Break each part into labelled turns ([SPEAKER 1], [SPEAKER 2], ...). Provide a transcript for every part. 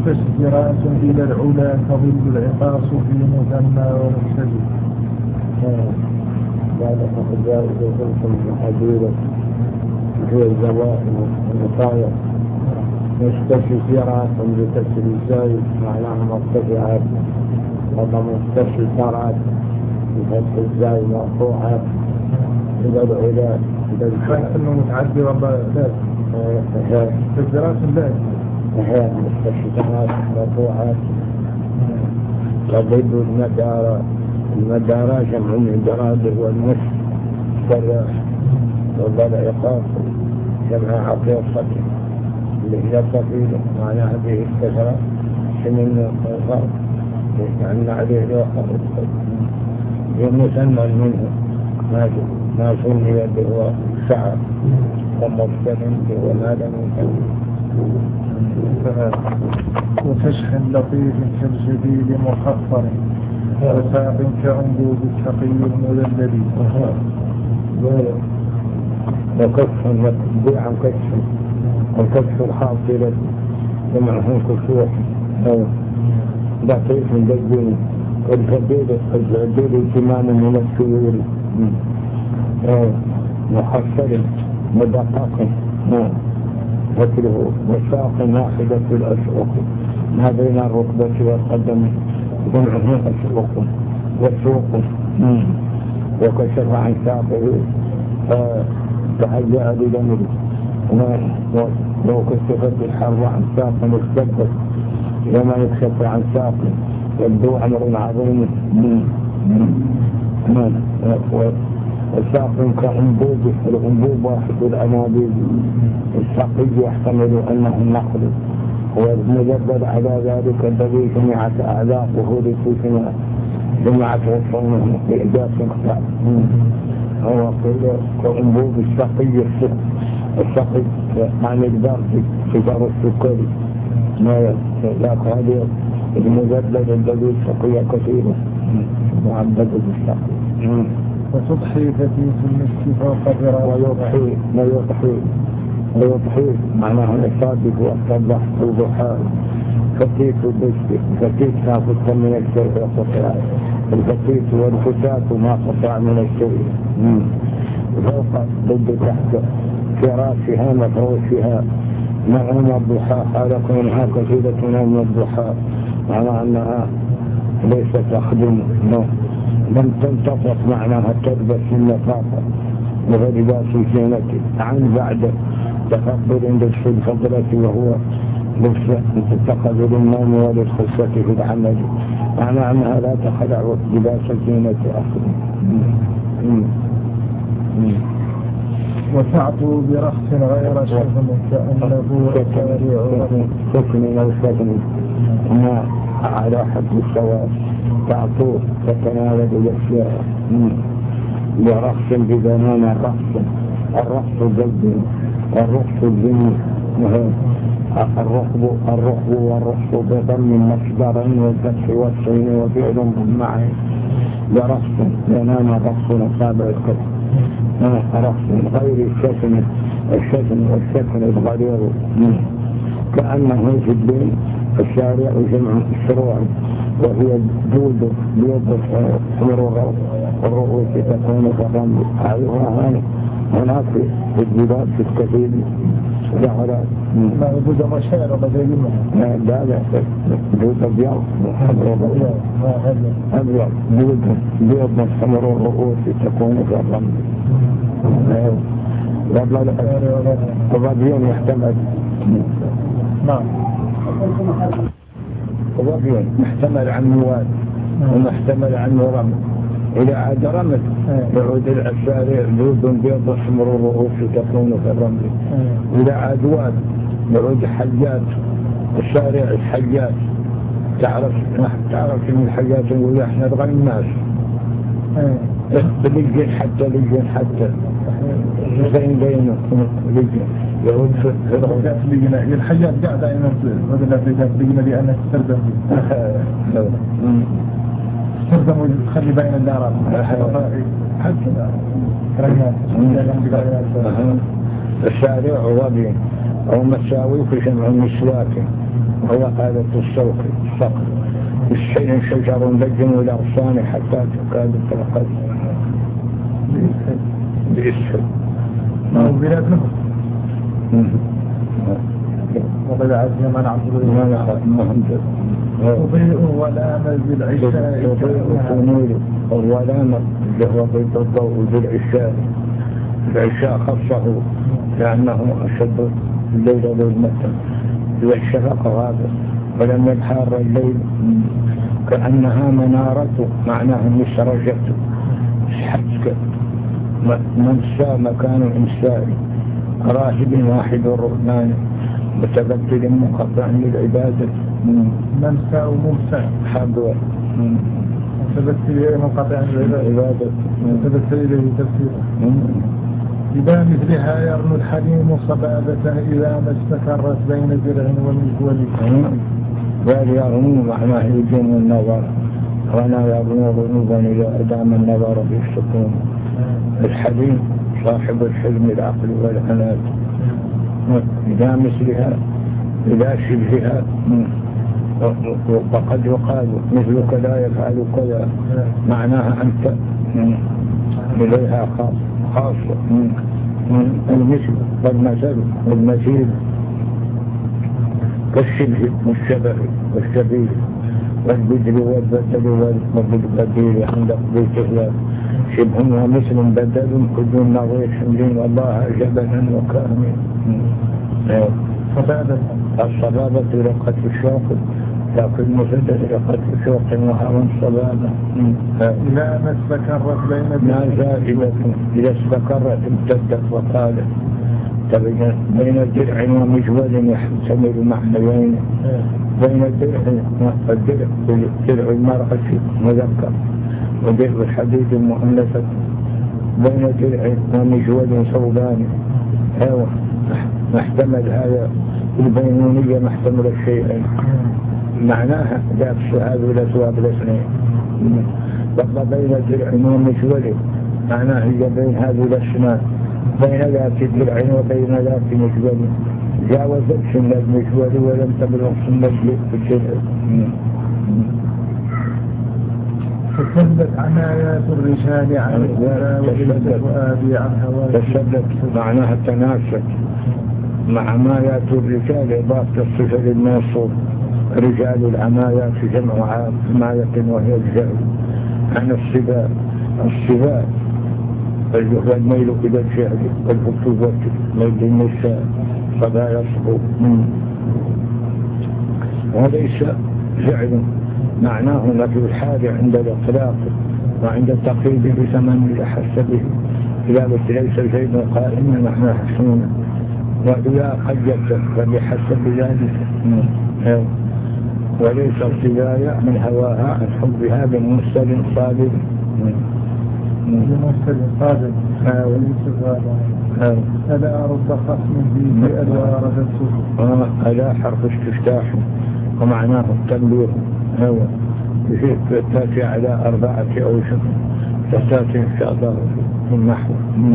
[SPEAKER 1] وتشجيرات إلى العلا تظل العقاص في مثنى ومستجد.
[SPEAKER 2] بعد أخذ وصلتم بحديرة في الزوائد والمطايا مستشفيرات بتسليسات معناها مرتفعات وضع مستشفيرات بفتح الزاي مرفوعات إلى العلا
[SPEAKER 1] حتى أنه متعدي ربا ذات تشجيرات ذات
[SPEAKER 2] مستشفيرات مرفوعات وضد المدارة جمع المدارة والمسك والراح وضع العقاص جمع عقيصة اللي هي طفيلة معناها به الكثرة سنين الخلقات يعني عليه الوحر يمثنى منه ما سمي به سعى ومرسل به ماذا من
[SPEAKER 1] وفشح لطيف كالجديد مخفر وساق كعنبود التقي المذلل
[SPEAKER 2] وكشف متبوع كشف وكشف الحاصلة جمعه كشوح لطيف دجين الجديد كمان من السيور محصل مدقق وكله وساق ناحدة الأشعق ما بين الركبة والقدم جمعه أشعق والسوق وكشف عن ساقه تهيأ لدمه لو كشفت الحرب عن ساق مستقبل لما يكشف عن ساق يبدو أمر عظيم الساق كأنبوب الأنبوب واحد الأنابيب الساقي يحتمل أنه النقل هو المجبر على ذلك الذي جمعت أعلاقه لتسمى جمعت وصومه بإحداث مختار هو كأنبوب الساقي الساقي معنى الدار في دار السكري ما ذاك هذا المجدد الذي سقي كثيرا معبد بالساقي
[SPEAKER 1] وتضحي فتيس المسك فوق الراس
[SPEAKER 2] ويضحي معناه الصادق والصبح والضحى فتيت المسك فتيت ناقص من الشيء وقطع الفتيت والفتاة ما قطع من الشيء فوق ضد تحت فراشها مفروشها نعم الضحى حال كونها كثيرة نعم الضحى معنى أنها ليست تخدم لم تنتفق معناها تلبس النفاقة وغلباس الزينة عن بعد تفضل لبس الفضلة وهو لبس تتخذ للنوم وللخصة في العمل معنى أنها لا تخلع لباس الزينة أصلا
[SPEAKER 1] وتعطوا برخص غير شفن كأنه
[SPEAKER 2] سكن أو سكن ما على حد السواء تعطوه تتناول الأشياء برخص بزمان الرخص الجد الرخص الجن الرخب والرخص بضم مصدرين والفتح والسين وفعل معه برخص ينام رخص أصابع الكتف رخص غير الشتم الغليظ كأنه في الدين الشارع جمع الشروع وهي جود بيض حمر الرؤوس تكون كالرمل هذه هناك في الجبال في الكثير جعلات
[SPEAKER 1] ما يجوز مشاعر بدأ منها
[SPEAKER 2] لا جود أبيض أبيض جود بيض حمر الرؤوس تكون كالرمل الربيون يحتمل
[SPEAKER 1] نعم
[SPEAKER 2] الربيون محتمل عن مواد ومحتمل عن رمل إذا عاد رمل يعود الشارع جود بيض حمر الرؤوس تكون كالرمل إذا عاد واد يعود حيات الشارع الحيات تعرف من الحيات يقول احنا الغناس بلجن حتى زين بينه لجن يعود في
[SPEAKER 1] الرجل الحيات قاعدة إنه بدل أفريقات لجنة لأنها تستردم تخلي بين الدارات حتى
[SPEAKER 2] الشارع ربي أو مساوي في جمع مسواك هو آلة الصوت الصقر الشيء شجر لجن الأغصان حتى تكاد تلقد بإسهل
[SPEAKER 1] أو بلاد نهر وقد عزم من عبد تضيء ولا نزل عشاء
[SPEAKER 2] تضيء في نور ولا اللي هو ضد الضوء بالعشاء العشاء خصه لأنه أشد الليل ظلمة والشفق غابة ولم ينحار الليل كأنها منارة معناها مسرجة حسك منسى مكان إنسان راهب واحد الرحمن متبدل مقطع للعبادة
[SPEAKER 1] منسى وممسى
[SPEAKER 2] حبوة
[SPEAKER 1] متبدل منقطع للعبادة متبدل إليه تفسيره إذا مثلها يرمي الحليم صبابة إذا ما استكرت بين درع ومجول
[SPEAKER 2] قال يرمو معناه يجن النظر وانا يرمو ذنوبا إذا أدام النظر بالسكون الحليم صاحب الحلم العقل والعناد إذا مثلها إذا شبهها وقد يقال مثلك لا يفعل كذا معناها أنت إليها خاصة المثل والمثل والمثيل كالشبه والشبه والشبيه والبدل والبدل والبديل عند قضيته شبه ومثل بدل كل نظير حملين والله جبلا وكامل الصبابة رقة الشوق لكن مفدد رقة الشوق وهوى صبابة
[SPEAKER 1] إذا ما استكرت
[SPEAKER 2] لا زائدة إذا استكرت امتدت وقالت بين درع ومجول يحتمل معنيين بين درع المرأة مذكر ودرع الحديد مؤنثة بين درع ومجول ثوبان محتمل هذا البينونية محتمل الشيئين معناها ذات هذه الأسواب الاثنين بقى بين درع ومجول معناه هي بين هذه الأسماء بين ذات الدرع وبين ذات مجول جاوزت سنة المجول ولم تبلغ سنة الدرع
[SPEAKER 1] تسلت عنايات الرجال عن الهدى وإلة وآبي عن هواك
[SPEAKER 2] تسلت معناها تناسك مع عمايات الرجال إضافة الصفة للموصول رجال العمايات جمع عماية وهي الجهل عن الصبا اللي هو الميل إلى الجهل والفتوة ميل النساء فلا يصبو وليس فعل معناه نفي الحال عند الإطلاق وعند التقييد بثمن لحس به إذا بس ليس زيد قائما معناه حسونا وإذا قيدت فبحسب ذلك وليس ارتدايا من هواها عن حبها بمرسل صادق
[SPEAKER 1] بمرسل صادق ألا رب خصم فيه ألا رد الصدق
[SPEAKER 2] ألا حرف استفتاح ومعناه التنبيه هو تأتي على 4 أوجه تأتي إن شاء الله في النحو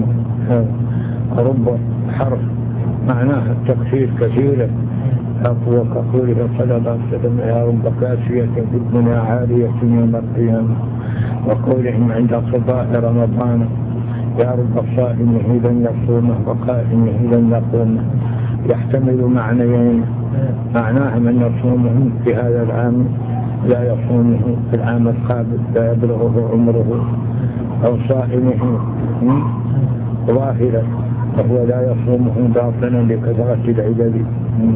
[SPEAKER 2] رب حرف معناها التكثير كثيرا أقوى كقوله صلى الله عليه وسلم يا رب كاسية في الدنيا عالية يوم القيامة وقولهم عند قضاء رمضان يا رب صائمه لن يصومه وقائمه لن يقومه يحتمل معنيين معناها من يصومه في هذا العام لا يصومه في العام القابل لا يبلغه عمره أو صائمه ظاهرا وهو لا يصومه باطنا لكثرة العدد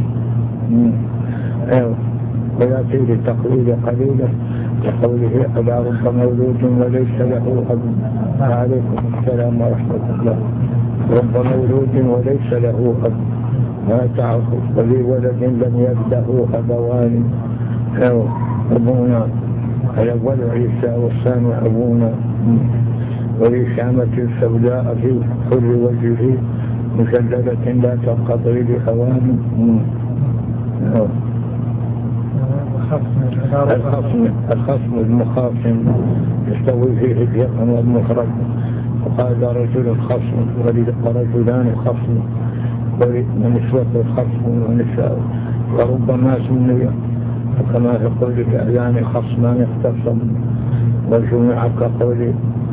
[SPEAKER 2] ويأتي للتقليد قليلا لقوله ألا رب مولود وليس له أب وعليكم السلام ورحمة الله رب مولود وليس له أب ما تعرف ولي ولد لم يبدأه أبوان أبونا الأول عيسى والثاني أبونا ولشامة سوداء في حر وجهه مشددة لا تنقضي لحوان الخصم المخاصم يستوي فيه اليقن والمخرج وقال رجل خصم ورجلان خصم ونسوة الخصم ونساء، وربما سمي كما في قول الأعيان خصمان اختصم وجمع كقول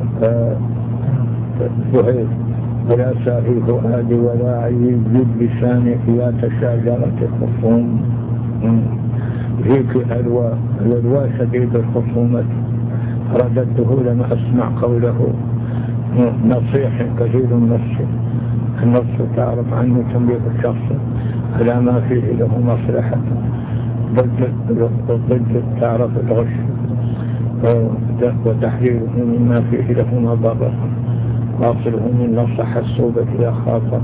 [SPEAKER 2] فهيد ولا ساهي فؤاد ولا عيب لسانك يا تشاجرة الخصوم. هيك الألوى شديد الخصومة رددته لما أسمع قوله نصيح كثير النص تعرف عنه تنبيه الشخص على ما فيه له مصلحة، ضد تعرف الغش وتحريره مما فيه له مضرة، واصله من نصح الصوبة إلى خاطره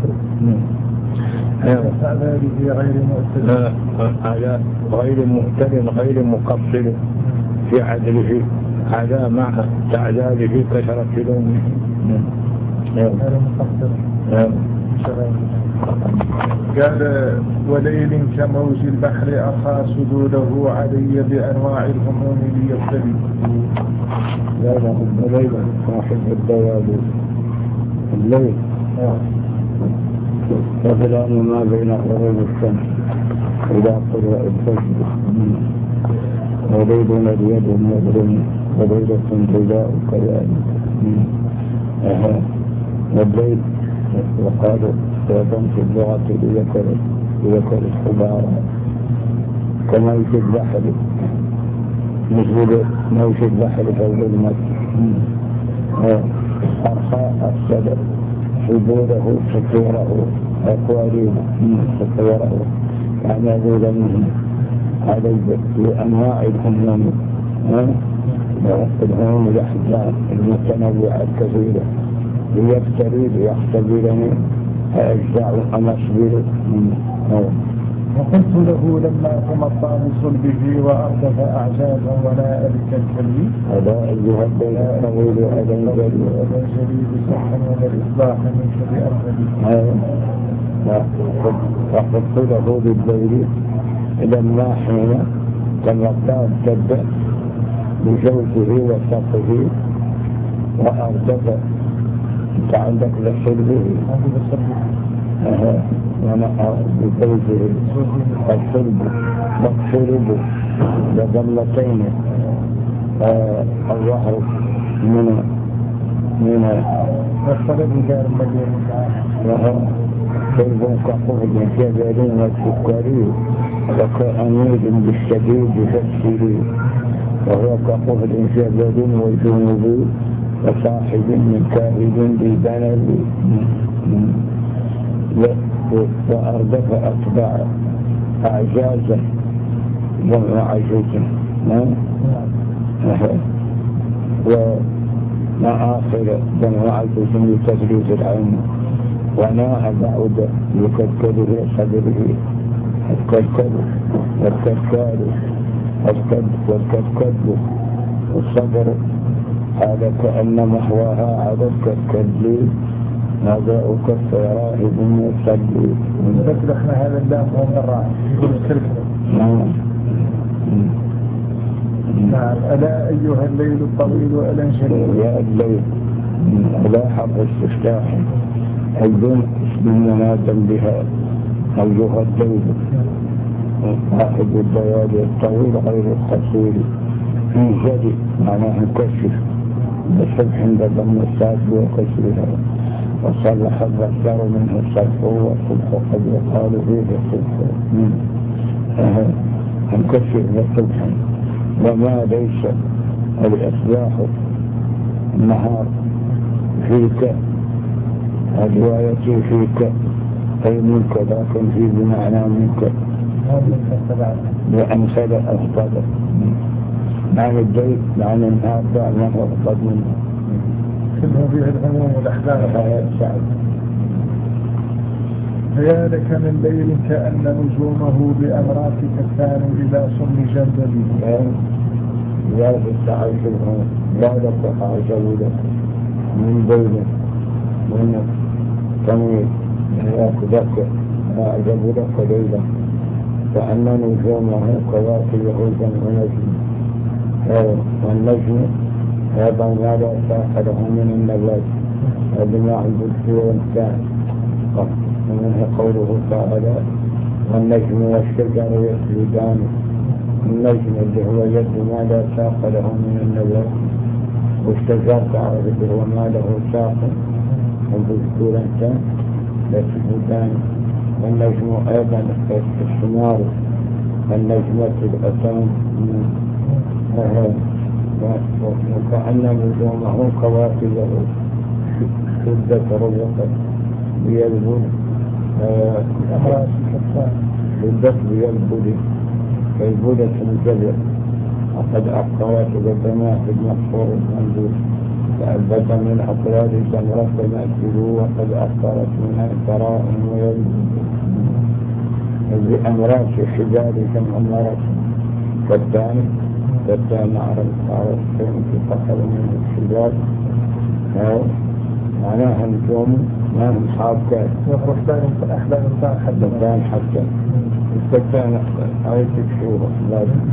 [SPEAKER 2] غير مؤتل غير مقصر في عدله على مع تعداله كثرة لومه.
[SPEAKER 1] قال وليل كموج البحر أخا سدوده علي بأنواع الهموم ليبتلي.
[SPEAKER 2] لا الليل صاحب الدواب الليل ففلان ما بين غروب الشمس إلى طلوع الفجر، وليل اليد مظلم وليلة ضياء كذلك. والليل وقالوا أيضا في اللغة لذكر الحبار كما في البحر مثل موج البحر كالظلمة. أرخاء الصدر حضوره سطوره أقواليه سطوره يعني ذولا منه على بأنواع الهموم، الهموم الأحزان المتنوعة الكثيرة ليفتري ليختبرني أجزاء أمصبر.
[SPEAKER 1] وقلت له لما تمطى بصلبه وأردف أعجازا ولا ألك الكلي
[SPEAKER 2] ألا أيها البيت الطويل ألا
[SPEAKER 1] جلي بصحا ولا الإصلاح من شر أرضه.
[SPEAKER 2] وقلت له بالليل لما حين تمطى ابتدأ بجوزه وسطه وأردف انت عندك لصلبه وانا بزوجه الصلب مقصرب لضمتين الظهر من
[SPEAKER 1] والصلب دار مليون
[SPEAKER 2] وهو صلب كقفل جبلين والسكري وكأميد بالشديد تفسيري وهو كقفل جبل وجنوبي وصاحب من كاهد بالبلد وأردف أتباع أعجازا وعجوزا ومآخر وعجوز لتدريس العين وناء بعد يكتله صدره الكتكل والكتكل والصدر هذا كأن محواها على الكتكل نضاؤك السراهب يصلي.
[SPEAKER 1] نحن هذا اللام هو من الراعي يقول السلسلة. نعم. ألا أيها الليل الطويل ألا انشلي.
[SPEAKER 2] يا الليل ألا حرف استفتاح أيضا اسم منادا بها أيها الليل صاحب البياد الطويل غير القصير في جدي معناه مكشف بالصبح عند ضم الساعة وكسرها وصلح الذكر منه الصبح والصبح قد يقال فيه الصبح مكشف بالصبح وما ليس الإصلاح النهار فيك الرواية فيك أي منك لكن في بمعنى منك وأمثل أفضل معنى البيت معنى النهار دعنا أفضل منه
[SPEAKER 1] كله فيه الهموم والأحزان
[SPEAKER 2] الحياة سعد.
[SPEAKER 1] فيا لك من ليل كأن نجومه بأمراك كالثان إلى صم جندله.
[SPEAKER 2] يا بالتعيش الهموم لا لك عجولة من بينك من تميل يأخذك أعجب لك ليلة كأن نجومه كواكبه جمع نجم والنجم هذا ما لا ساحله من النبات وبماء البلد والساعة ومنه قوله تعالى والنجم والشجر يسجدان. النجم اللي هو يد ما لا ساق له من النظر، والشجر تعرف اللي هو ما له ساق وبذكور انت يسجدان. والنجم ايضا الثمار، النجمة الأتان وكأن نجومه كواكبه شدة رزقت بيلبن شدت بيلبن كيبولة الجبل، وقد أبقرت قدماه في المقصور المنزول، فأثبت من أطراد سمرة مأكلوا، وقد أبقرت منها تراء ويلبن بأمراض الحجاب كم أمارات كالتان عرف في فقر من الحجاب معناها نجوم ما هم حابكات
[SPEAKER 1] والرحبان أحلام
[SPEAKER 2] الإنسان حتى الكتان آية الشورى لازم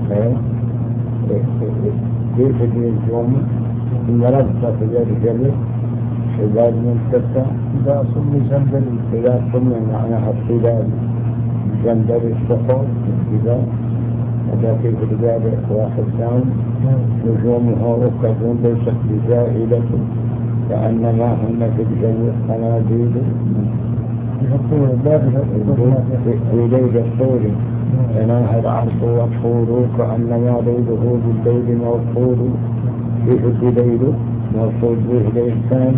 [SPEAKER 2] كيف النجوم المرضى في الجبل حجاب من الكتان
[SPEAKER 1] إذا صمي زنبلي،
[SPEAKER 2] إذا صمي معناها الحجاب جندر الصخور الجبال، هذا كيف الجبال واحد ثاني نجومها ركب ليست بزائلة كأنما هن في الجو قناديل في ليل الطول تناهى العرض والطول كأنما ليله بالليل موصول فيه الليل موصول به ليل ثاني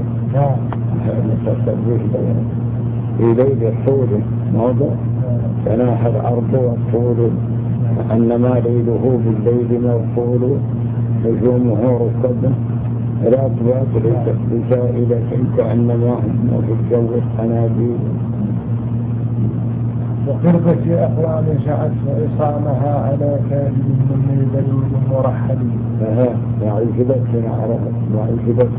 [SPEAKER 2] في ليل الطول موضع تناهى العرض والطول كأنما ليله بالليل موصول نجومه ركب راتبات ليست بزائلة كأنما هم في الجو القناديل.
[SPEAKER 1] وقربة أقوام شعت وإصامها على كاذب من بلود مرحل.
[SPEAKER 2] وعجبت نعرفت وعجبت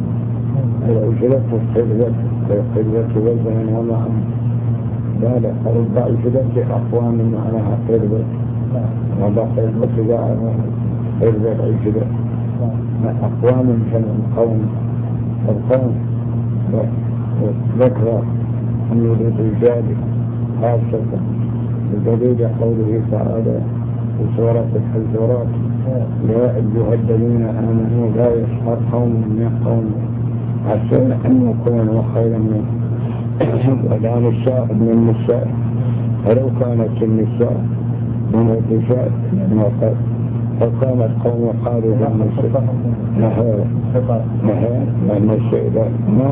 [SPEAKER 2] القربة وزنا ومعا لا قرب عجبت أقوام معناها قربة وضع قربة جاء قربة عجبت أقوام من القوم القوم ذكر أن الرجال خاصة بدليل قوله تعالى في سورة الحجرات يا أيها الذين آمنوا لا يسخر قوم من قوم عسى أن يكونوا خيرا منهم ولا نساء من النساء ولو كانت النساء من الرجال فقام القوم قالوا نهى النساء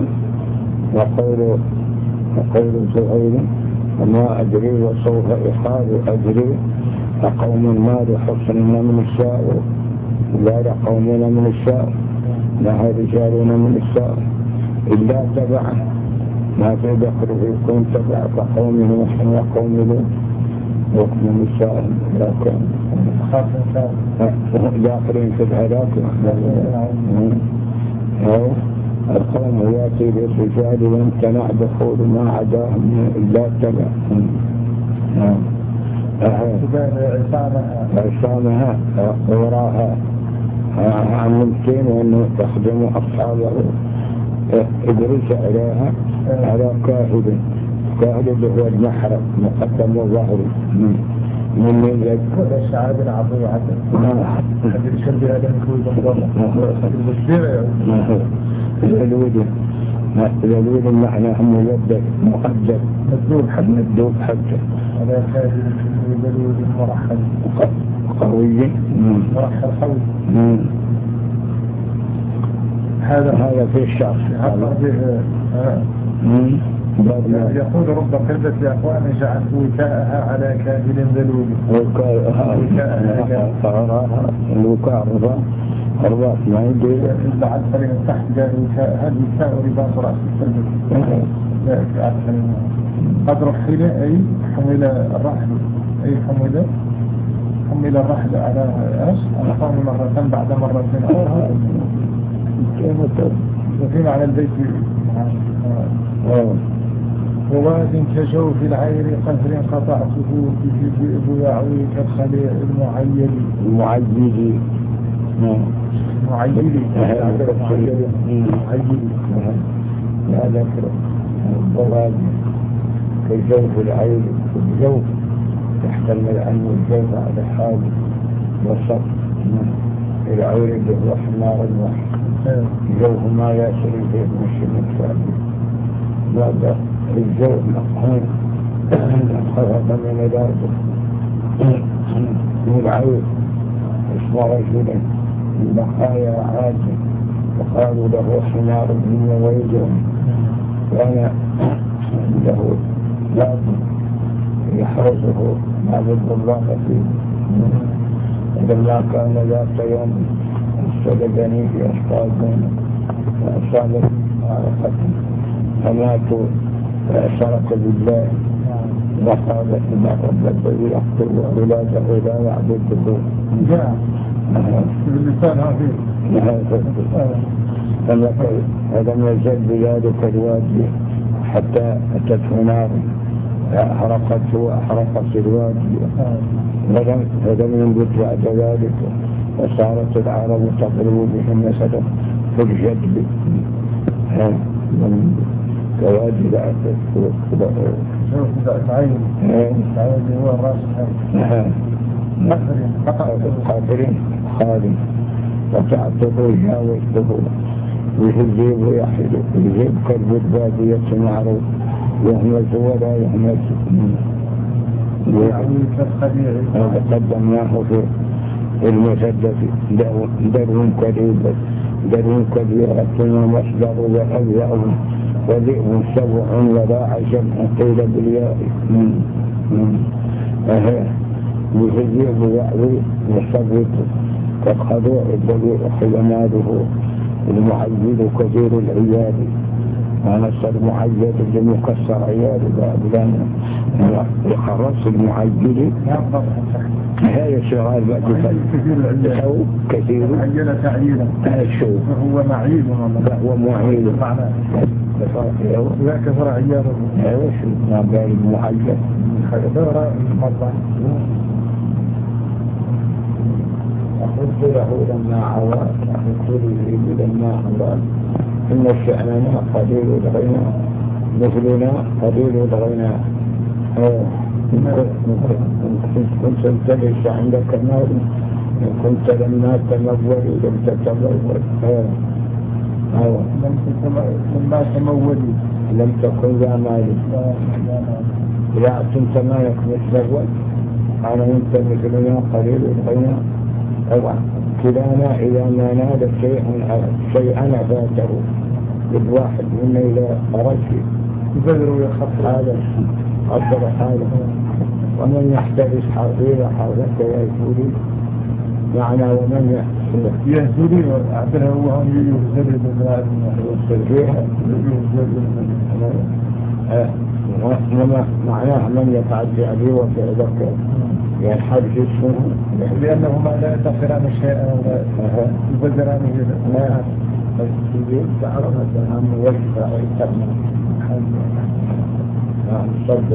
[SPEAKER 2] وقول زهير وما أدري وسوف إخاب أدري لقوم ما لحسن من الساء لا لقومنا من الساء لها رجالنا من الساء إلا تبعا ما في بحر يكون تبع كقوم نوح وقوم لوط وكم الساء لكن داخلين في الهلاك القوم ياتي بالرجال وامتنع دخول ما عداهم الا تبع عصامها وراها عن ممكن وانه تخدم اصحابه ادرس عليها على كاهد اللي هو المحرم مقدم وظهري من
[SPEAKER 1] يذكر الشعاب العظيم حتى يشبه هذا
[SPEAKER 2] الولود معناه مؤدب مدوب حتى
[SPEAKER 1] على كاهد الولود مرحل
[SPEAKER 2] قوي
[SPEAKER 1] مرحل قوي
[SPEAKER 2] هذا في الشعر
[SPEAKER 1] يقول رب قلبة لأخوان جعلت وكاءها على كاهل ذلول
[SPEAKER 2] الوكاء رباط ما يدري
[SPEAKER 1] بعد فريق تحت قال هذه وكاء رباط رأس الكلبة لا قد رحل أي حمل الرحل أي حمل الرحل على قوم مرة بعد مرة وفي معنى البيت وواد كجوف العير قهر قطعته به يعوي كالخليع المعيل
[SPEAKER 2] لا ذكر الضواد بجوف العين الجوف يحتمل عنه الجوف على حال وسط العين بالروح نار الوحي جوف ما يسري فيه مش مكتابي بعد الجوف مقهور خرج من ذلك والعين اسم رجلا من بقايا عادي وقالوا له حمار بن ويجه كان عنده باب يحرسه معبد الله فيه فلما كان ذات يوم استجدني في أشقاء فأصابت معركة فماتوا فأشرك بالله وقالت إن رب الذي يقتل أولاده لا يعبده
[SPEAKER 1] باللسان
[SPEAKER 2] فلم يزل بذلك الوادي حتى أتته نار أحرقته وأحرقت الوادي فلم ينبت بعد ذلك وصارت العرب تضرب بهم مثلا في الجدب من كوادي العسل
[SPEAKER 1] العين هو الراس
[SPEAKER 2] الحافرين خالي وتعطه جاوزته ويجيب يحيد يجيب كلب البادية معروف يهمز ولا يهمز قدمناه في المسدس درهم كبيرة ومصدر وأبيض وذئب سبع ولا عجب قيل بالياء يجيب يعوي وصبت كالخضوع الذي أخذ ماله المعيد كثير العياد ونصر المعيد اللي مكسر عياد بابلان يخرص المعيد هذا شغال بعد كثير
[SPEAKER 1] عينة تعيينا هو معيد
[SPEAKER 2] هو معيد
[SPEAKER 1] لا كثر عيانا
[SPEAKER 2] ما قال المعيد
[SPEAKER 1] خيبر المرضى
[SPEAKER 2] أخذت له لما عوى أخذت له لما عوى إن شأننا قليل الغنى مثلنا قليل الغنى كنت تلس عندك مال كنت لما تمول لم تتمول
[SPEAKER 1] لما تمولي
[SPEAKER 2] لم تكن ذا مال لا كنت مالك متزوج أنا أنت مثلنا قليل الغنى طبعا كلانا إذا ما نال شيئا فاته بالواحد منا إلى رجل
[SPEAKER 1] يبذر ويخف
[SPEAKER 2] هذا قدر حاله ومن يحترس حظيرة حظك يهزولي معنى ومن
[SPEAKER 1] يهزولي وعبرها هو هم يهزل بالله
[SPEAKER 2] فيها وإنما معناه من يتعدي عليه وفعلك ينحب جسمه
[SPEAKER 1] لأنهما لا يتخران شيئا ولا يبذران
[SPEAKER 2] لا تعرف أنهم يجفع يتبنى صدق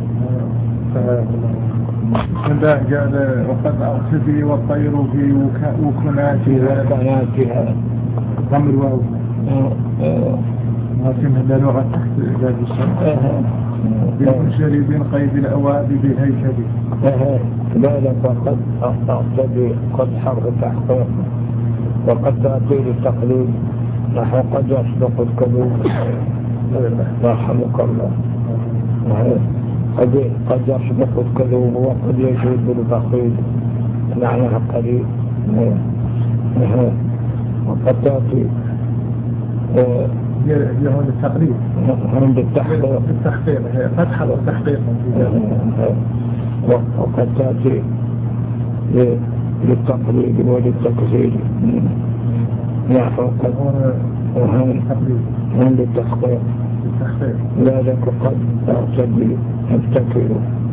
[SPEAKER 1] من ذا قال وقد أرسبي والطير في وكناتها ضم الواو لكنها لغة تحت ذات الشمس بالمنشر بين قيد الأواب بهيكل
[SPEAKER 2] لا فقد أعتدي قد حرف تحقيق وقد تأتي للتقليد نحو قد يصدق الكذوب رحمك الله قد يصدق الكذوب وقد يجود بالتقليد معناها قليل وقد تأتي
[SPEAKER 1] هون التقليد
[SPEAKER 2] عند التحقيق
[SPEAKER 1] هي فتحة والتحقيق
[SPEAKER 2] وقد تأتي للتقليد وللتكثير قد عند التحقيق لا لك قد أعتدي أفتكر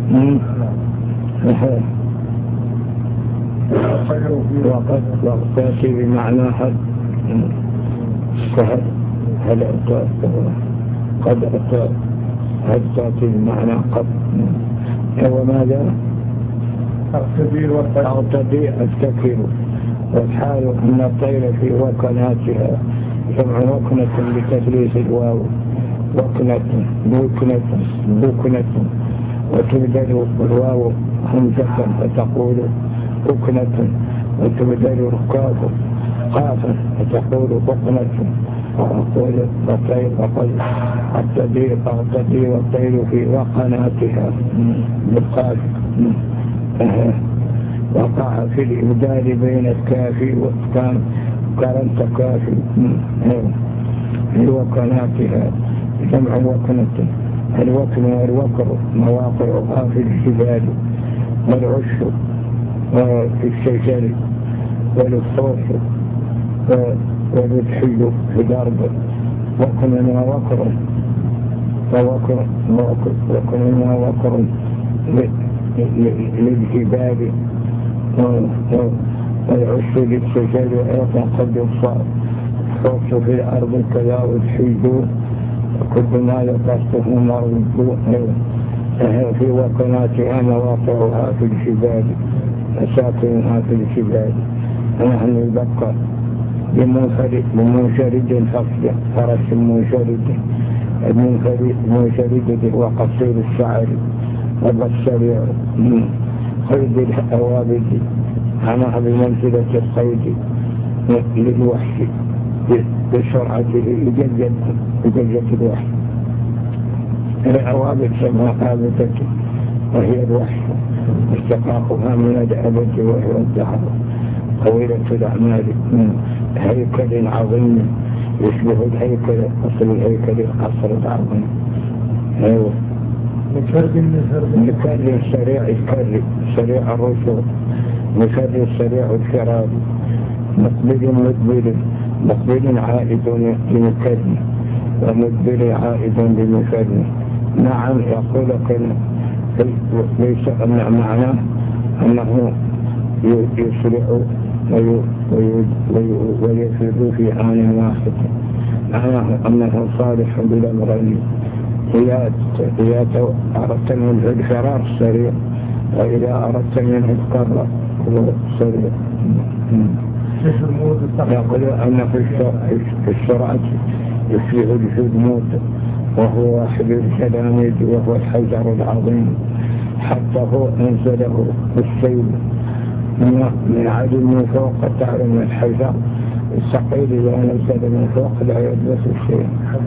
[SPEAKER 2] وقد تأتي بمعنى هل أتى قد أتى هل تأتي بمعنى قد وماذا أعتدي أفتكر والحال أن الطير في وكناتها جمع وكنة بتثليث الواو وكنة بكنة وتبدل الواو همزة فتقول بكنة وتبدل ركاب قافا فتقول بقنة وأقول أقتدي والطير في وقناتها بالقاف. وقع في الإبدال بين الكافي والكام قرنت كافي في وقناتها جمع وكنة. الوكن والوكر مواقعها في الجبال والعش في الشجر والصوف والذحي في الأرض. وكننا وكر للجبال والعش للشجر أيضا قد الصوف في الأرض كذا والحيد كل ما يقصده مرضو في وكناتها مواقعها في الجبال مساكنها في الجبال. ونحن نبقى بمنشرد فصل فرس منشرد وقصير الشعر وبالسريع قيد الأوابد عنها بمنزلة القيد للوحش بسرعته لجلجة الوحش. الأوابد سمها قابلة وهي الوحش اشتقاقها من الأبد وهي الدهر طويلة الأعمال هيكل عظيم يشبه الهيكل أصل الهيكل القصر العظيم. أيوه مكرر سريع الكر سريع الرسول مكرر سريع الفراد مقبل عائد لمكر ومدبر عائد لمكر. نعم يقول ليس معناه أنه يسرع ويفرد في آن واحد، معناه أنه صالح بالأمرين. إذا أردت منه الفرار سريع وإذا أردت منه القرار هو سريع. يقول أن في السرعة يشبه الجدمود وهو واحد الجلاميد وهو الحجر العظيم حتى هو أنزله السيل من عدم من فوق. تعلم الحجر الثقيل إذا نزل من فوق لا يلبس الشيء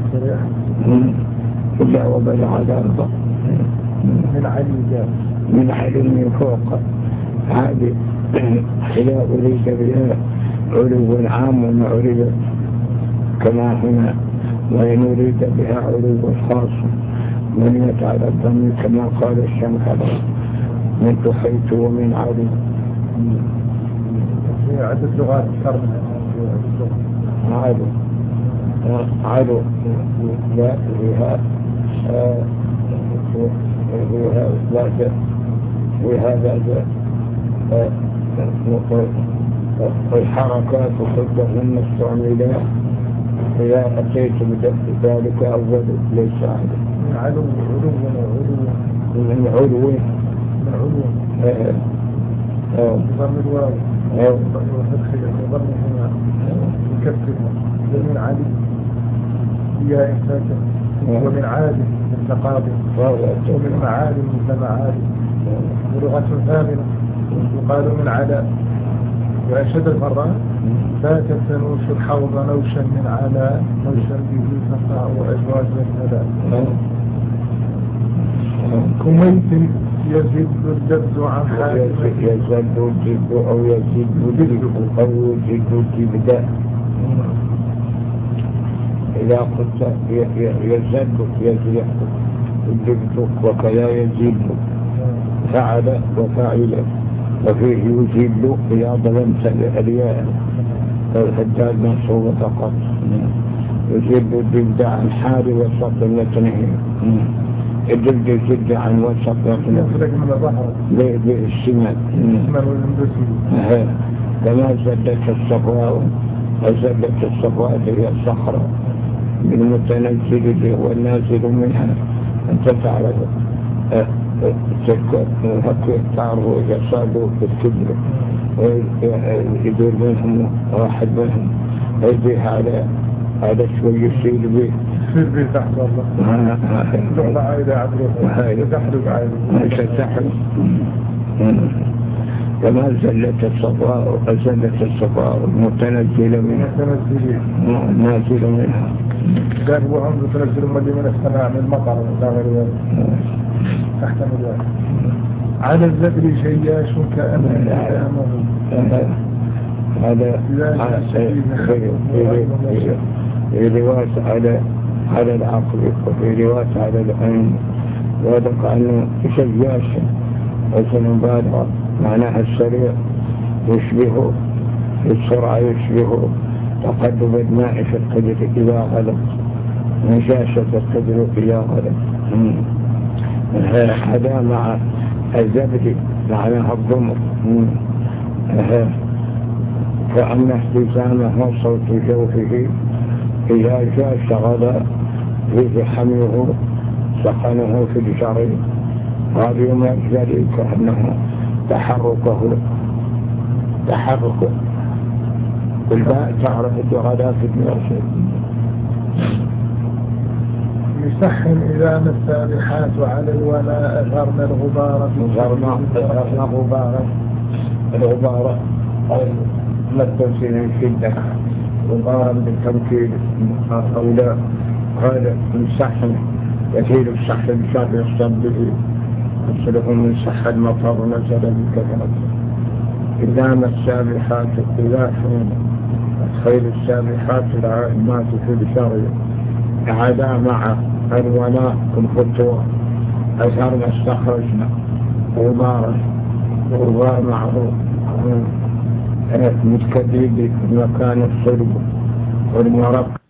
[SPEAKER 2] إلا وبلغ الأرض من عدم من فوق عادي. إذا أريد بها علو عام ومعرض كما هنا، وإن أريد بها علو خاص من على الضم كما قال الشنقلي من تحيت ومن علو.
[SPEAKER 1] عدد لغات الكرم
[SPEAKER 2] علو لا وهذا والحركات كلهن مستعملات. إذا أتيت بذلك أول ليس عدد
[SPEAKER 1] من علو
[SPEAKER 2] من علو
[SPEAKER 1] ضم الواو وفتح ضم هنا مكسرها. من عالي هي إنساكة ومن عالم مثل قاضي ومن معالم مثل معالم. ولغة ثامنة يقال من علاء. وأشد المرات فاتت تنوش الحوض نوشا من علاء نوشا به فقاع وأجواز الهدى. كميت يزيد الجد عن حاله
[SPEAKER 2] يزيد الجد أو يزيد الجد. إذا قلت يزيد الجد وكذا يزيد فعل وفاعل وفيه يزيد إذا ظلمت الياء فالحجاج منصوبة فقط. يزيد الجد عن حال وسط المتنه الجلد يزيد عن وسط بالسمن كما زدت الصفواء وزدت الصفواء اللي هي الصخرة بالمتنزل اللي هو النازل منها. أنت تعرف تعرفوا إذا صادوا في الكبر ويدور منهم واحد منهم يديه على شوي يسيل به
[SPEAKER 1] تصير به تحت الله لغة عائلة عدوها تحرق عائلة
[SPEAKER 2] تحرق وما زلت الصفاء متنزل منها
[SPEAKER 1] قال هو عنده تنزل من السماء من المطر لا غير ذلك تحتمل ذلك على الزبر جياش كأنه
[SPEAKER 2] هذا في رواية على العقل وفي رواية على العين وذلك أنه جياش اسم مبالغة معناها السريع يشبه السرعة يشبه تقدم الماء في القدر إذا غلط نشاشة القدر إذا غلط هذا مع الزبد معناها الضمر كأن احتزامه وصوت جوفه إذا جاء شغل فيه حمله سخنه في الجري هذا ما يجري كأنه تحرك الباء تعرف الدغلاء في المرسل
[SPEAKER 1] يسحن إذا السابحات على الولاء أثرنا
[SPEAKER 2] الغبارة لا التوسيل من شدة غبارا بالتوكيد أولا هذا من سحن يزيل السحن بشار يصطب به يصله من سحن المطر نزل بالكثرة إذا السابحات إذا خير السابحات العائمات في الشر عدا مع الولاء الخطوة أثرنا استخرجنا غبارا معه متكدد في مكان الصلب والمرق